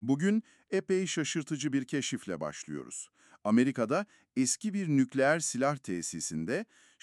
Bugün epey şaşırtıcı bir keşifle başlıyoruz. Amerika'da eski bir nükleer silah tesisinde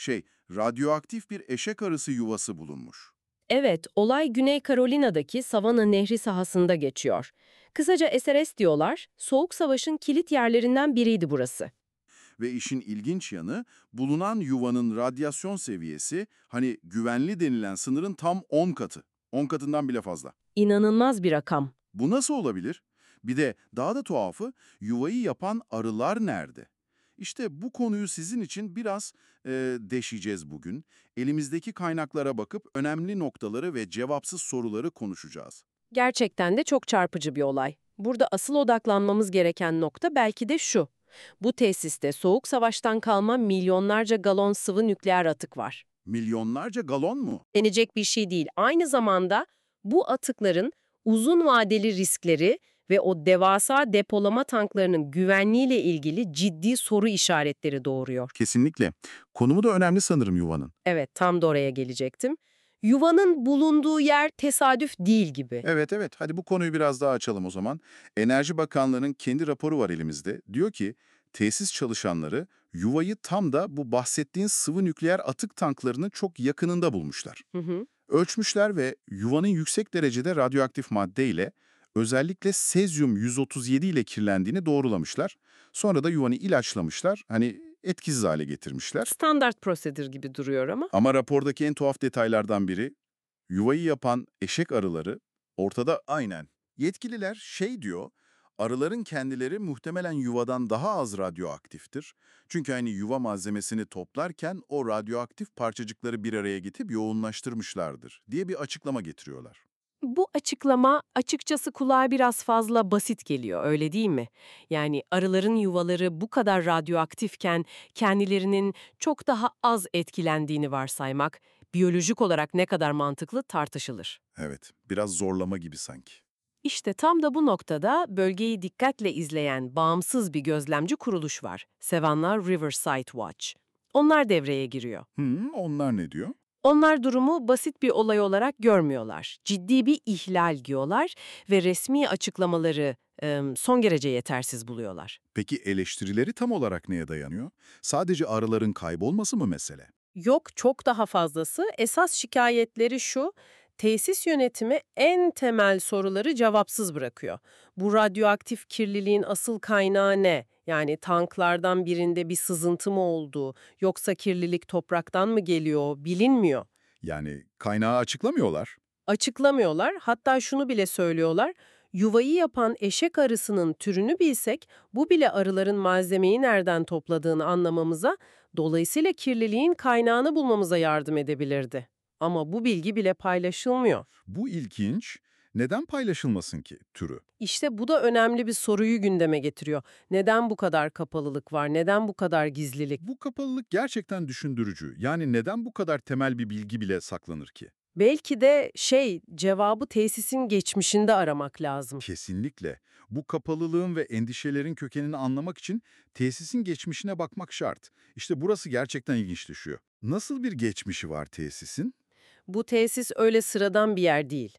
radyoaktif bir eşek arısı yuvası bulunmuş. Evet, olay Güney Carolina'daki Savannah Nehri sahasında geçiyor. Kısaca SRS diyorlar, Soğuk Savaş'ın kilit yerlerinden biriydi burası. Ve işin ilginç yanı, bulunan yuvanın radyasyon seviyesi, hani güvenli denilen sınırın tam 10 katı. 10 katından bile fazla. İnanılmaz bir rakam. Bu nasıl olabilir? Bir de daha da tuhafı, yuvayı yapan arılar nerede? İşte bu konuyu sizin için biraz deşeceğiz bugün. Elimizdeki kaynaklara bakıp önemli noktaları ve cevapsız soruları konuşacağız. Gerçekten de çok çarpıcı bir olay. Burada asıl odaklanmamız gereken nokta belki de şu. Bu tesiste Soğuk Savaş'tan kalma milyonlarca galon sıvı nükleer atık var. Milyonlarca galon mu? Denecek bir şey değil. Aynı zamanda bu atıkların uzun vadeli riskleri ve o devasa depolama tanklarının güvenliğiyle ilgili ciddi soru işaretleri doğuruyor. Kesinlikle. Konumu da önemli sanırım yuvanın. Evet, tam da oraya gelecektim. Yuvanın bulunduğu yer tesadüf değil gibi. Evet, evet. Hadi bu konuyu biraz daha açalım o zaman. Enerji Bakanlığı'nın kendi raporu var elimizde. Diyor ki, tesis çalışanları yuvayı tam da bu bahsettiğin sıvı nükleer atık tanklarının çok yakınında bulmuşlar. Hı hı. Ölçmüşler ve yuvanın yüksek derecede radyoaktif madde ile özellikle sezyum 137 ile kirlendiğini doğrulamışlar. Sonra da yuvanı ilaçlamışlar, hani etkisiz hale getirmişler. Standart prosedür gibi duruyor ama. Ama rapordaki en tuhaf detaylardan biri, yuvayı yapan eşek arıları ortada aynen. Yetkililer diyor, arıların kendileri muhtemelen yuvadan daha az radyoaktiftir. Çünkü hani yuva malzemesini toplarken o radyoaktif parçacıkları bir araya getirip yoğunlaştırmışlardır diye bir açıklama getiriyorlar. Bu açıklama açıkçası kulağa biraz fazla basit geliyor, öyle değil mi? Yani arıların yuvaları bu kadar radyoaktifken kendilerinin çok daha az etkilendiğini varsaymak, biyolojik olarak ne kadar mantıklı tartışılır. Evet, biraz zorlama gibi sanki. İşte tam da bu noktada bölgeyi dikkatle izleyen bağımsız bir gözlemci kuruluş var. Savannah Riverside Watch. Onlar devreye giriyor. Onlar ne diyor? Onlar durumu basit bir olay olarak görmüyorlar. Ciddi bir ihlal diyorlar ve resmi açıklamaları son derece yetersiz buluyorlar. Peki eleştirileri tam olarak neye dayanıyor? Sadece arıların kaybolması mı mesele? Yok, çok daha fazlası. Esas şikayetleri şu: tesis yönetimi en temel soruları cevapsız bırakıyor. Bu radyoaktif kirliliğin asıl kaynağı ne? Yani tanklardan birinde bir sızıntı mı oldu, yoksa kirlilik topraktan mı geliyor, bilinmiyor. Yani kaynağı açıklamıyorlar. Açıklamıyorlar, hatta şunu bile söylüyorlar: yuvayı yapan eşek arısının türünü bilsek, bu bile arıların malzemeyi nereden topladığını anlamamıza, dolayısıyla kirliliğin kaynağını bulmamıza yardım edebilirdi. Ama bu bilgi bile paylaşılmıyor. Bu ilginç. Neden paylaşılmasın ki türü? İşte bu da önemli bir soruyu gündeme getiriyor. Neden bu kadar kapalılık var? Neden bu kadar gizlilik? Bu kapalılık gerçekten düşündürücü. Yani neden bu kadar temel bir bilgi bile saklanır ki? Belki de cevabı tesisin geçmişinde aramak lazım. Kesinlikle. Bu kapalılığın ve endişelerin kökenini anlamak için tesisin geçmişine bakmak şart. İşte burası gerçekten ilginçleşiyor. Nasıl bir geçmişi var tesisin? Bu tesis öyle sıradan bir yer değil.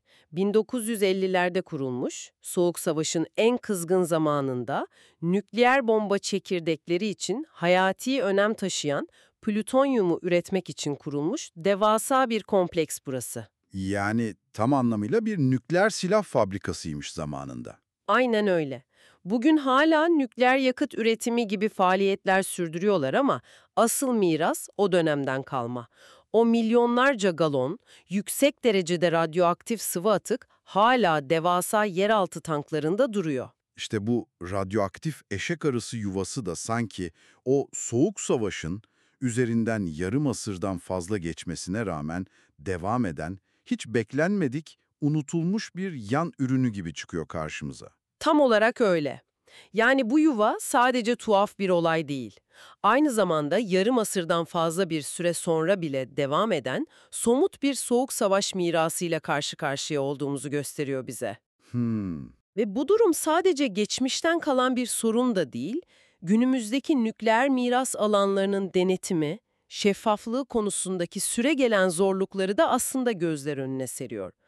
1950'lerde kurulmuş, Soğuk Savaş'ın en kızgın zamanında nükleer bomba çekirdekleri için hayati önem taşıyan plütonyumu üretmek için kurulmuş devasa bir kompleks burası. Yani tam anlamıyla bir nükleer silah fabrikasıymış zamanında. Aynen öyle. Bugün hala nükleer yakıt üretimi gibi faaliyetler sürdürüyorlar ama asıl miras o dönemden kalma. O milyonlarca galon, yüksek derecede radyoaktif sıvı atık hala devasa yeraltı tanklarında duruyor. İşte bu radyoaktif eşek arısı yuvası da sanki o soğuk savaşın üzerinden yarım asırdan fazla geçmesine rağmen devam eden, hiç beklenmedik, unutulmuş bir yan ürünü gibi çıkıyor karşımıza. Tam olarak öyle. Yani bu yuva sadece tuhaf bir olay değil. Aynı zamanda yarım asırdan fazla bir süre sonra bile devam eden somut bir soğuk savaş mirasıyla karşı karşıya olduğumuzu gösteriyor bize. Hmm, Ve bu durum sadece geçmişten kalan bir sorun da değil, günümüzdeki nükleer miras alanlarının denetimi, şeffaflığı konusundaki süregelen zorlukları da aslında gözler önüne seriyor.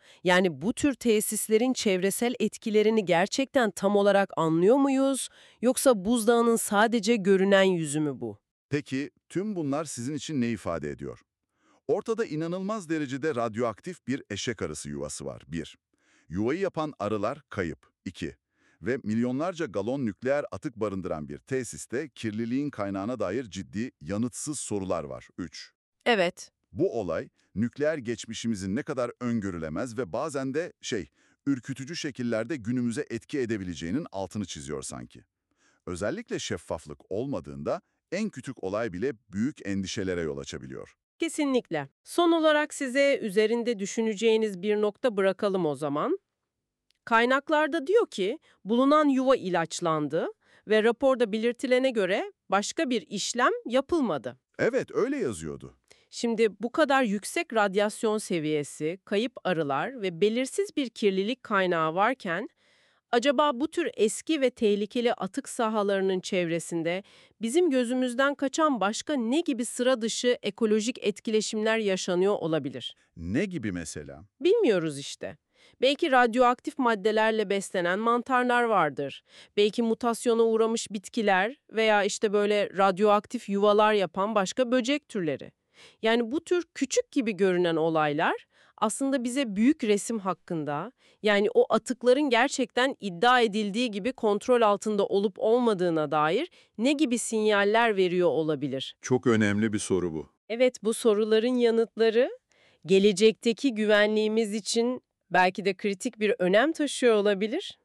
Yani bu tür tesislerin çevresel etkilerini gerçekten tam olarak anlıyor muyuz? Yoksa buzdağının sadece görünen yüzü mü bu? Peki tüm bunlar sizin için ne ifade ediyor? Ortada inanılmaz derecede radyoaktif bir eşek arısı yuvası var. 1. Yuvayı yapan arılar kayıp. 2. Ve milyonlarca galon nükleer atık barındıran bir tesiste kirliliğin kaynağına dair ciddi, yanıtsız sorular var. 3. Evet. Bu olay, nükleer geçmişimizin ne kadar öngörülemez ve bazen de ürkütücü şekillerde günümüze etki edebileceğinin altını çiziyor sanki. Özellikle şeffaflık olmadığında en küçük olay bile büyük endişelere yol açabiliyor. Kesinlikle. Son olarak size üzerinde düşüneceğiniz bir nokta bırakalım o zaman. Kaynaklarda diyor ki bulunan yuva ilaçlandı ve raporda belirtilene göre başka bir işlem yapılmadı. Evet, öyle yazıyordu. Şimdi bu kadar yüksek radyasyon seviyesi, kayıp arılar ve belirsiz bir kirlilik kaynağı varken, acaba bu tür eski ve tehlikeli atık sahalarının çevresinde bizim gözümüzden kaçan başka ne gibi sıra dışı ekolojik etkileşimler yaşanıyor olabilir? Ne gibi mesela? Bilmiyoruz işte. Belki radyoaktif maddelerle beslenen mantarlar vardır. Belki mutasyona uğramış bitkiler veya işte böyle radyoaktif yuvalar yapan başka böcek türleri. Yani bu tür küçük gibi görünen olaylar aslında bize büyük resim hakkında, yani o atıkların gerçekten iddia edildiği gibi kontrol altında olup olmadığına dair ne gibi sinyaller veriyor olabilir? Çok önemli bir soru bu. Evet, bu soruların yanıtları gelecekteki güvenliğimiz için belki de kritik bir önem taşıyor olabilir.